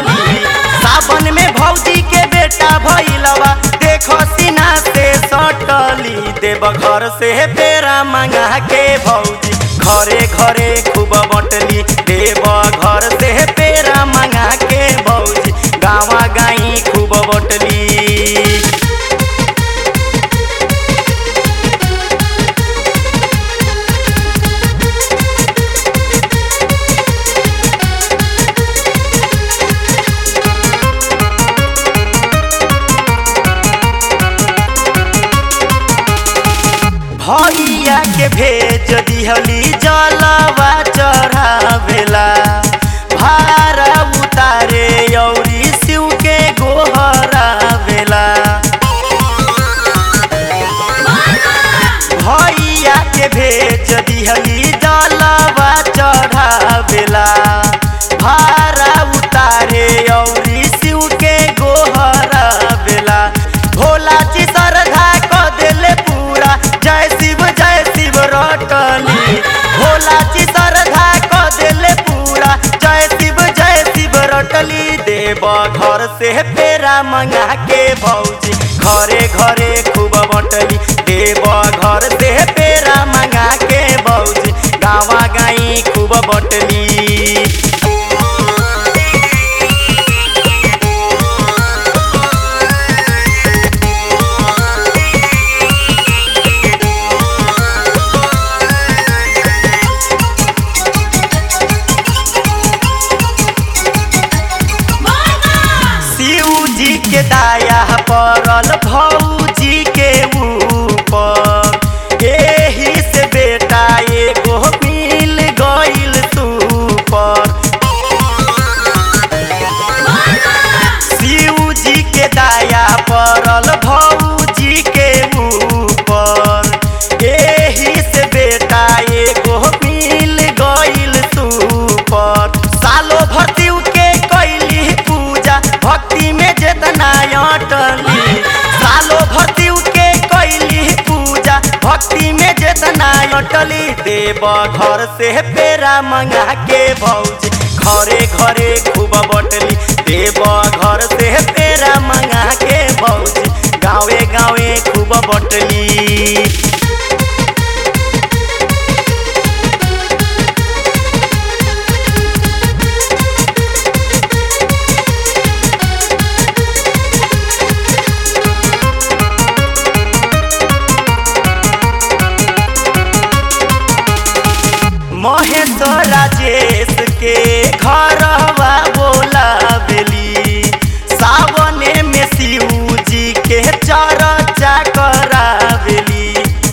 Subtly. सावन में भौजी के बेटा भइलवा देखो सीना से सटली। देव घर से पेड़ा मंगा के भौजी घरे घरे खूब बटली। देव घर से पेड़ा मंगा के भौजी गावा गाई खूब बटली। भैया के भेज दिहली जलवा चढ़ावेला। भारा उतारे औरी शिव के गोहरावेला। भैया के भेज दिहली जलवा चढ़ावेला। भारा उतारे औरी शिव के गोहरावेला। भोला जी श्रद्धा क देले पूरा जय शिव रटली। भोला जी श्रद्धा क देले पूरा जय शिव रटली। देव घर से पेड़ा मंगा के भौजी घरे घरे खूब बटली। देव घर से पेड़ा मंगा के भौजी गावा गाई खूब बटली। जी के दाया पड़ल भौजी के ऊपर। एही से बेटा एगो मिल गइल सुपर। शिव जी के दाया पड़ल भौजी के ऊपर। एही से बेटा एगो मिल गइल सुपर। सालो भर शिव के कैली पूजा भक्ति में जेतना अटली। सालो भर शिव के कैली पूजा भक्ति में जेतना अटली। देव घर से पेड़ा मंगा के भौजी घरे घरे खूब बटली। देव घर से पेड़ा मंगा के भौजी गावे गावे खूब बटली। महेश राजेश के घरवा बोलावेली। सावने में शिव जी के चर्चा करावेली।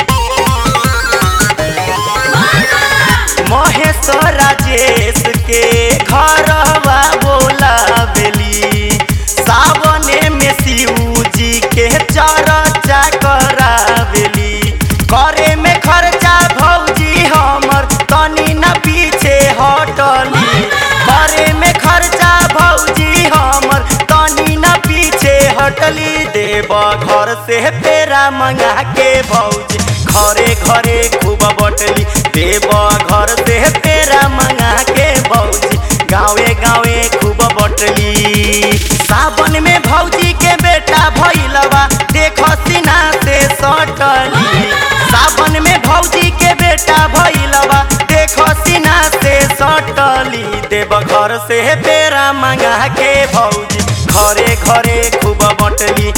महेश राजेश के घरवा बोलावेली। सावने में शिव जी के चर्चा करावेली। करे में खर्चा भौजी हमर तनी न पीछे हटली। करे में खर्चा भौजी हमर तनी न पीछे हटली। देव घर से पेड़ा मंगा के भौजी घरे घरे खूब बटली। देव घर से पेड़ा मंगा के भौजी गावे गावे खूब बटली। सावन में भौजी के बेटा भइलवा देखो सीना से सटली। सावन में भौजी के बेटा भइलवा देखो सीना से सटली। देव घर से पेड़ा मंगा के भौजी घरे घरे खूब बटली।